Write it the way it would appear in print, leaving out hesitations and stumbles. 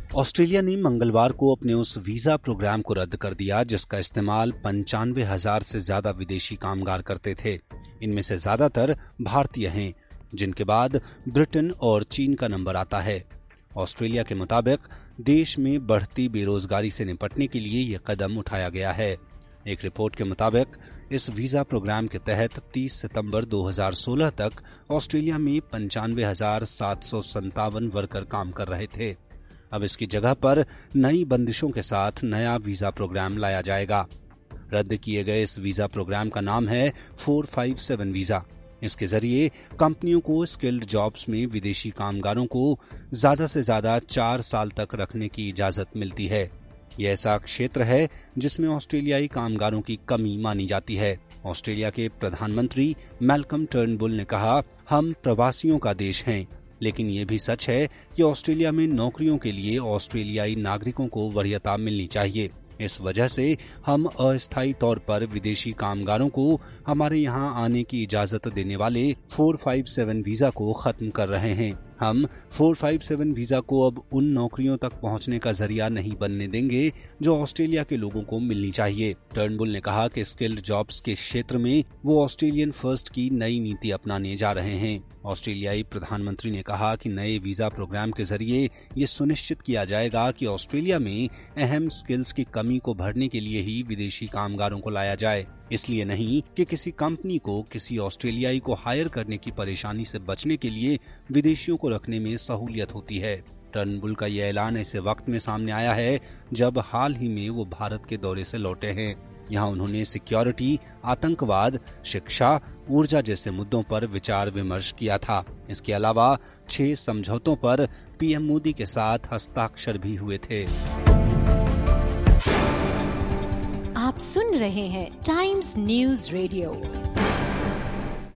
Australia ने मंगलवार को अपने उस वीजा प्रोग्राम को रद्द कर दिया जिसका इस्तेमाल 95,000 से ज्यादा विदेशी कामगार करते थे। इनमें से ज्यादातर भारतीय हैं, जिनके बाद ब्रिटेन और चीन का नंबर आता है। ऑस्ट्रेलिया के मुताबिक देश में बढ़ती बेरोजगारी से निपटने के लिए ये कदम उठाया गया है। एक रिपोर्ट के मुताबिक इस वीजा प्रोग्राम के तहत 30 सितंबर 2016 तक ऑस्ट्रेलिया में 95,757 वर्कर काम कर रहे थे। अब इसकी जगह पर नई बंदिशों के साथ नया वीजा प्रोग्राम लाया जाएगा। रद्द किए गए इस वीजा प्रोग्राम का नाम है 457 वीजा। इसके जरिए कंपनियों को स्किल्ड जॉब्स में विदेशी कामगारों को ज्यादा से ज्यादा 4 साल तक रखने की इजाजत मिलती है। यह ऐसा क्षेत्र है जिसमें ऑस्ट्रेलियाई कामगारों की कमी मानी जाती है। ऑस्ट्रेलिया के प्रधानमंत्री मैल्कम टर्नबुल ने कहा, हम प्रवासियों का देश हैं, लेकिन ये भी सच है कि ऑस्ट्रेलिया में नौकरियों के लिए ऑस्ट्रेलियाई नागरिकों को वरीयता मिलनी चाहिए। इस वजह से हम अस्थायी तौर पर विदेशी कामगारों को हमारे यहाँ आने की इजाजत देने वाले 457 वीजा को खत्म कर रहे हैं। हम 457 वीजा को अब उन नौकरियों तक पहुंचने का जरिया नहीं बनने देंगे जो ऑस्ट्रेलिया के लोगों को मिलनी चाहिए। टर्नबुल ने कहा कि स्किल्ड जॉब्स के क्षेत्र में वो ऑस्ट्रेलियन फर्स्ट की नई नीति अपनाने जा रहे हैं। ऑस्ट्रेलियाई प्रधानमंत्री ने कहा कि नए वीजा प्रोग्राम के जरिए ये सुनिश्चित किया जाएगा कि ऑस्ट्रेलिया में अहम स्किल्स की कमी को भरने के लिए ही विदेशी कामगारों को लाया जाए, इसलिए नहीं कि किसी कंपनी को किसी ऑस्ट्रेलियाई को हायर करने की परेशानी से बचने के लिए विदेशियों को रखने में सहूलियत होती है। टर्नबुल का यह ऐलान ऐसे वक्त में सामने आया है जब हाल ही में वो भारत के दौरे से लौटे हैं। यहाँ उन्होंने सिक्योरिटी, आतंकवाद, शिक्षा, ऊर्जा जैसे मुद्दों पर विचार विमर्श किया था। इसके अलावा 6 समझौतों पर पीएम मोदी के साथ हस्ताक्षर भी हुए थे। आप सुन रहे हैं टाइम्स न्यूज़ रेडियो।